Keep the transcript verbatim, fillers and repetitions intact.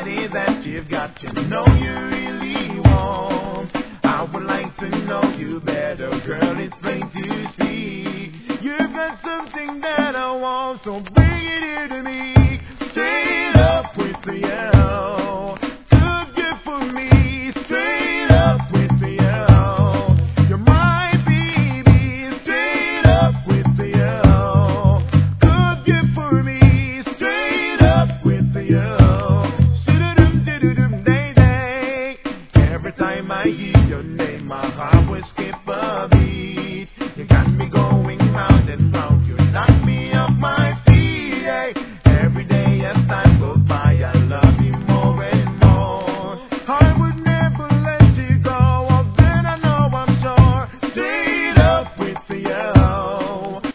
somebody that you've got to know you really want. I would like to know you better, girl, it's plain to see. You've got something that I want, so